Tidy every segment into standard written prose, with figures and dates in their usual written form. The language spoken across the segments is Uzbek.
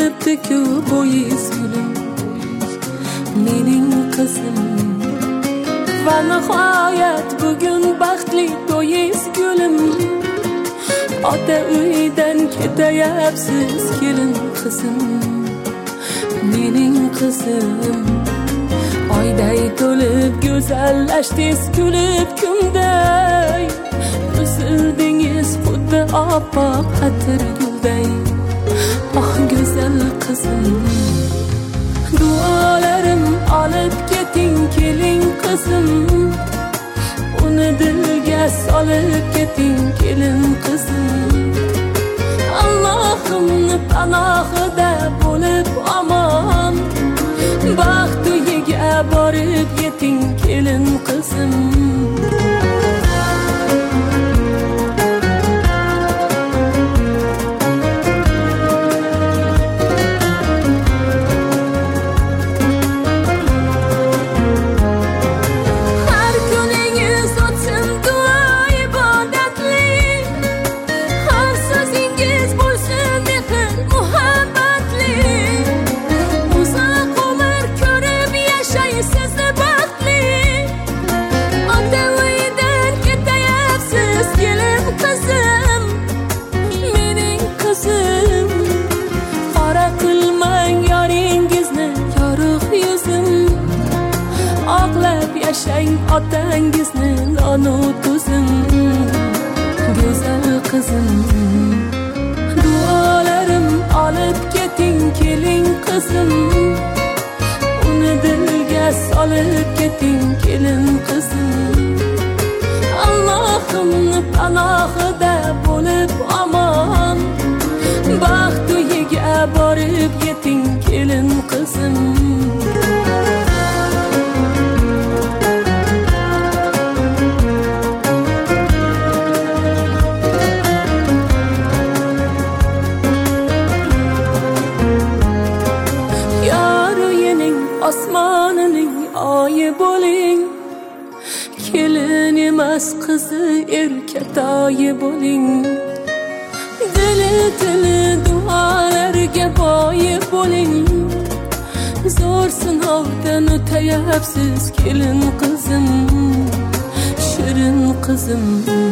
kelibdi-ku bo'yiz gulim, mening qizim. Va nihoyat bugun baxtli to'yiz gulim. Ota uydan ketayapsiz kelin qizim, mening qizim. Oyday to'lib go'zallashdingiz kulib kunday, o'sildingiz xuddi oppoq atir gulday. Oh go'zal qizim, duolarim olib keting keling qizim. Uni dilga solib keting kelin qizim. Allohimni panohida bo'lib omon, baxt uyiga borib yeting kelin qizim. Yashang otangizni onu tuzim, go'zal qizim. Duolarim olib keting keling qizim. Uni dilga solib keting kelin qizim. Allohimni panohida bo'lib omon, baxt uyiga borib yeting kelin qizim. Osmonining oyi bo'ling, kelin emas qizi erkatoyi bo'ling. Dili duolarga boyi bo'ling. Zo'r sinovdan o'tayapsiz kelin qizim, shirin qizim.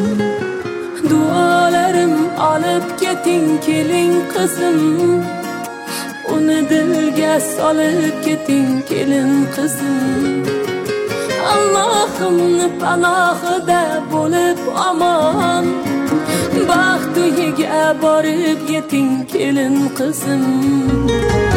Duolarim olib keting keling qizim. Uni dilga solib keting kelin qizim. Allohimni panohida bo'lib omon, baxt uyiga borib yeting kelin qizim.